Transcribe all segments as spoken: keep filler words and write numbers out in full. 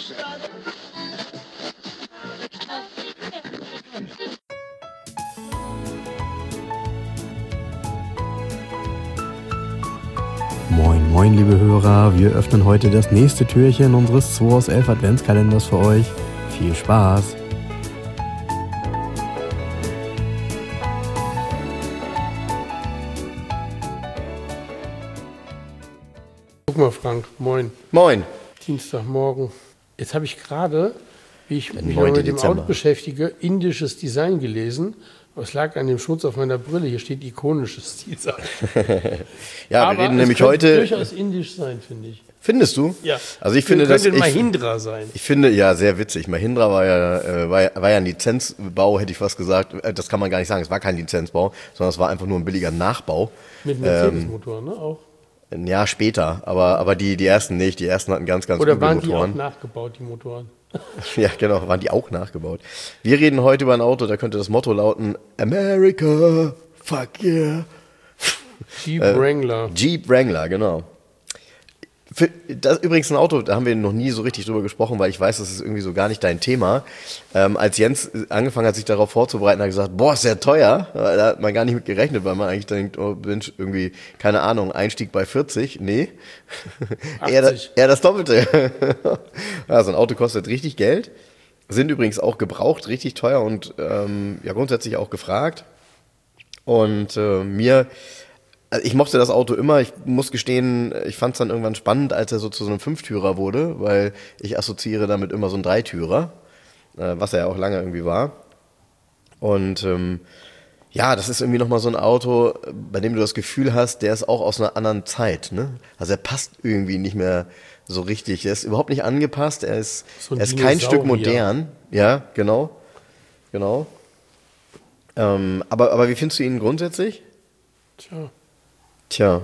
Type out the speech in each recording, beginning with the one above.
Moin, moin, liebe Hörer. Wir öffnen heute das nächste Türchen unseres zwei aus elf Adventskalenders für euch. Viel Spaß! Guck mal, Frank, moin. Moin. Dienstagmorgen. Jetzt habe ich gerade, wie ich Der mich neunte mit dem Dezember. Auto beschäftige, indisches Design gelesen. Aber es lag an dem Schmutz auf meiner Brille. Hier steht ikonisches Design. Ja, Aber wir reden es nämlich könnte heute. durchaus indisch sein, finde ich. Findest du? Ja. Also ich finde das. könnte Ich, Mahindra sein. ich finde, ja, sehr witzig. Mahindra war ja, äh, war, ja- war ja ein Lizenzbau, hätte ich fast gesagt. Äh, Das kann man gar nicht sagen. Es war kein Lizenzbau, sondern es war einfach nur ein billiger Nachbau. Mit Mercedes-Motor, ne? Auch. Ein Jahr später, aber, aber die, die ersten nicht. Die ersten hatten ganz, ganz Oder üble waren die auch Motoren. nachgebaut, die Motoren? Ja, genau, waren die auch nachgebaut. Wir reden heute über ein Auto, da könnte das Motto lauten: America, fuck yeah. Jeep Wrangler. Jeep Wrangler, genau. Für, das ist übrigens ein Auto, da haben wir noch nie so richtig drüber gesprochen, weil ich weiß, das ist irgendwie so gar nicht dein Thema. Ähm, als Jens angefangen hat, sich darauf vorzubereiten, hat er gesagt, boah, ist ja teuer. Da hat man gar nicht mit gerechnet, weil man eigentlich denkt, oh Mensch, irgendwie, keine Ahnung, Einstieg bei vierzig. Nee, eher, achtzig. eher das Doppelte. Ja, so ein Auto kostet richtig Geld. Sind übrigens auch gebraucht, richtig teuer und ähm, ja grundsätzlich auch gefragt. Und äh, mir... Also ich mochte das Auto immer. Ich muss gestehen, ich fand es dann irgendwann spannend, als er so zu so einem Fünftürer wurde, weil ich assoziiere damit immer so einen Dreitürer, äh, was er ja auch lange irgendwie war. Und ähm, ja, das ist irgendwie nochmal so ein Auto, bei dem du das Gefühl hast, der ist auch aus einer anderen Zeit. Ne? Also er passt irgendwie nicht mehr so richtig. Er ist überhaupt nicht angepasst. Er ist, So ein er ist kein Stück Dinosaurier. modern. Ja, genau. Genau. Ähm, aber, aber wie findest du ihn grundsätzlich? Tja. Tja.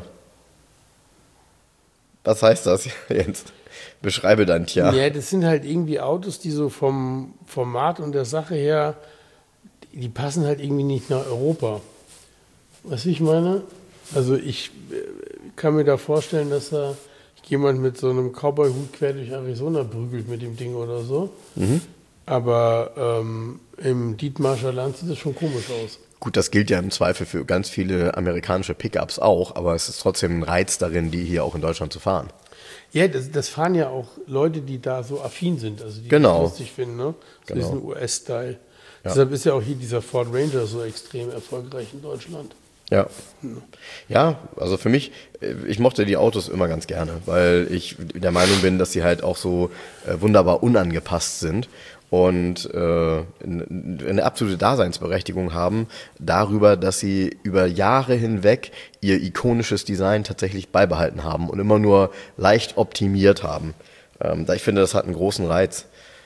Was heißt das, Jens? Beschreibe dein Tja. Ja, das sind halt irgendwie Autos, die so vom Format und der Sache her, die passen halt irgendwie nicht nach Europa. Was ich meine? Also ich äh, kann mir da vorstellen, dass da jemand mit so einem Cowboy-Hut quer durch Arizona prügelt mit dem Ding oder so. Mhm. Aber ähm, im Dietmarscher Land sieht das schon komisch aus. Gut, das gilt ja im Zweifel für ganz viele amerikanische Pickups auch, aber es ist trotzdem ein Reiz darin, die hier auch in Deutschland zu fahren. Ja, das, das fahren ja auch Leute, die da so affin sind, also die Genau. das lustig finden, ne? So Genau. diesen U S-Style. Ja. Deshalb ist ja auch hier dieser Ford Ranger so extrem erfolgreich in Deutschland. Ja. Ja, also für mich, äh, ich mochte die Autos immer ganz gerne, weil ich der Meinung bin, dass sie halt auch so äh, wunderbar unangepasst sind und äh, eine absolute Daseinsberechtigung haben darüber, dass sie über Jahre hinweg ihr ikonisches Design tatsächlich beibehalten haben und immer nur leicht optimiert haben. Ähm, da ich finde, das hat einen großen Reiz.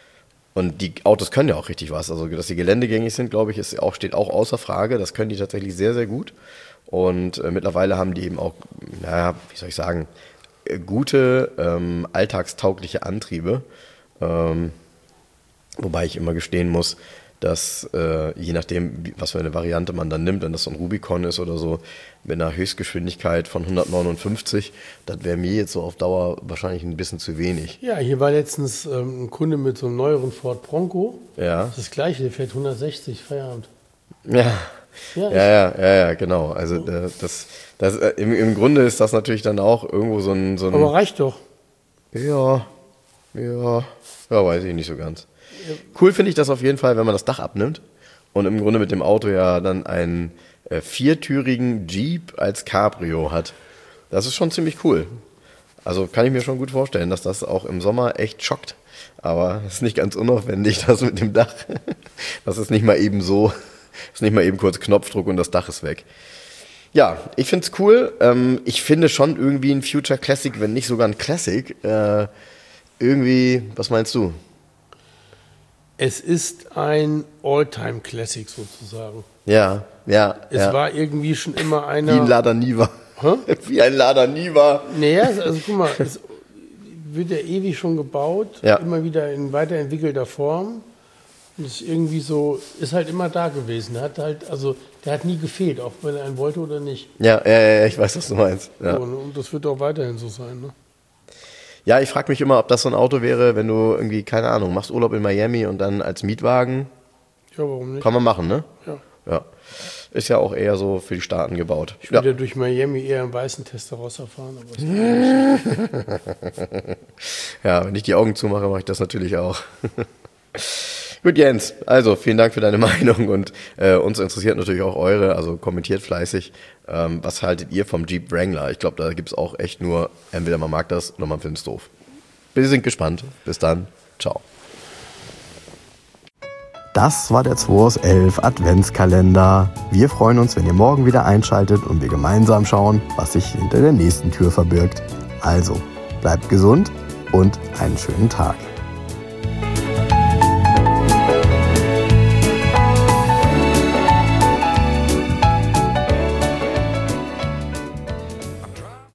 Und die Autos können ja auch richtig was. Also, dass sie geländegängig sind, glaube ich, ist auch, steht auch außer Frage. Das können die tatsächlich sehr, sehr gut. Und äh, mittlerweile haben die eben auch, naja, wie soll ich sagen, äh, gute, ähm, alltagstaugliche Antriebe. Ähm, wobei ich immer gestehen muss, dass äh, je nachdem, wie, was für eine Variante man dann nimmt, wenn das so ein Rubicon ist oder so, mit einer Höchstgeschwindigkeit von hundertneunundfünfzig, das wäre mir jetzt so auf Dauer wahrscheinlich ein bisschen zu wenig. Ja, hier war letztens ähm, ein Kunde mit so einem neueren Ford Bronco. Ja. Das ist das gleiche, der fährt hundertsechzig, Feierabend. Ja. Ja, Ja, ja, ja, ja, genau. Also äh, das, das äh, im, im Grunde ist das natürlich dann auch irgendwo so ein, so ein aber reicht doch. ja, ja, ja, weiß ich nicht so ganz. Cool finde ich das auf jeden Fall, wenn man das Dach abnimmt und im Grunde mit dem Auto ja dann einen äh, viertürigen Jeep als Cabrio hat. Das ist schon ziemlich cool. Also kann ich mir schon gut vorstellen, dass das auch im Sommer echt schockt. Aber es ist nicht ganz unaufwendig, das mit dem Dach. Das ist nicht mal eben so, ist nicht mal eben kurz Knopfdruck und das Dach ist weg. Ja, ich finde es cool. Ähm, ich finde schon irgendwie ein Future Classic, wenn nicht sogar ein Classic. Äh, irgendwie, was meinst du? Es ist ein All-Time-Classic sozusagen. Ja, ja. Es ja. war irgendwie schon immer einer... Wie ein Lada Niva. Hä? Wie ein Lada Niva. Naja, also guck mal, es wird ja ewig schon gebaut, Ja. immer wieder in weiterentwickelter Form. Und ist irgendwie so, ist halt immer da gewesen. Der hat halt, also der hat nie gefehlt, auch wenn er einen wollte oder nicht. Ja, ja, ja, ich weiß, was du meinst. Ja. So, und das wird auch weiterhin so sein. Ne? Ja, ich frage mich immer, ob das so ein Auto wäre, wenn du irgendwie, keine Ahnung, machst Urlaub in Miami und dann als Mietwagen. Ja, warum nicht? Kann man machen, ne? Ja. Ja. Ist ja auch eher so für die Staaten gebaut. Ich würde ja. ja durch Miami eher im weißen Testarossa fahren. Aber ist ja, wenn ich die Augen zumache, mache ich das natürlich auch. Gut, Jens, also vielen Dank für deine Meinung und äh, uns interessiert natürlich auch eure, also kommentiert fleißig. Ähm, was haltet ihr vom Jeep Wrangler? Ich glaube, da gibt es auch echt nur, entweder man mag das oder man findet es doof. Wir sind gespannt. Bis dann. Ciao. Das war der zwei aus elf Adventskalender. Wir freuen uns, wenn ihr morgen wieder einschaltet und wir gemeinsam schauen, was sich hinter der nächsten Tür verbirgt. Also, bleibt gesund und einen schönen Tag.